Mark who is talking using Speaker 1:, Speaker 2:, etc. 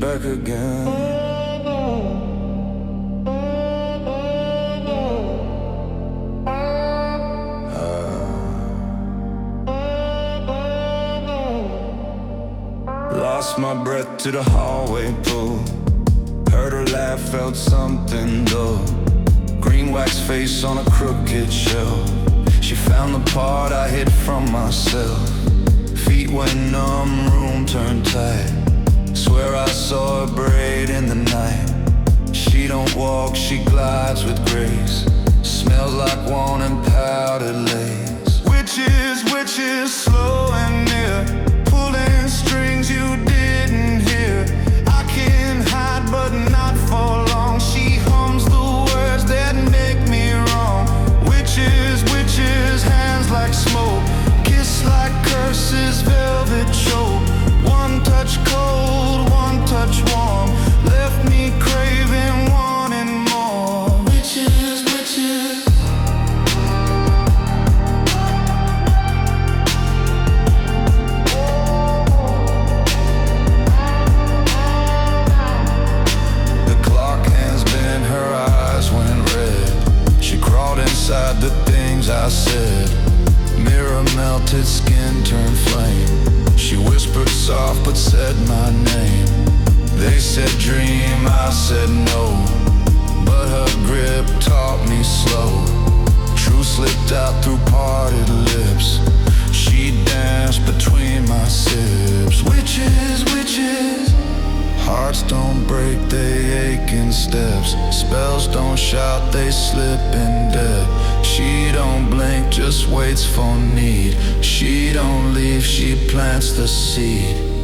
Speaker 1: back again. Lost my breath to the hallway pool. Heard her laugh, felt something though. Green wax face on a crooked shelf. She found the part I hid from myself. Feet went numb, room turned tight. Swear I saw her braid in the night. She don't walk, she glides with grace. Smells like wine and powdered lace. Witches, slow and near, pulling strings you didn't hear. I can hide but not for long. She hums the words that make me wrong. Witches, hands like smoke, kiss like curses, velvet choke. One touch cold, one touch warm, left me craving, wanting more. Witches. Inside the things I said, mirror melted, skin turned flame. She whispered soft but said my name. They said dream, I said no, but her grip taught me slow. Truth slipped out through parted lips. She danced between my sips. Witches, hearts don't break, they ache in steps. Spells don't shout, they slip in dead. She don't blink, just waits for need. She don't leave, she plants the seed.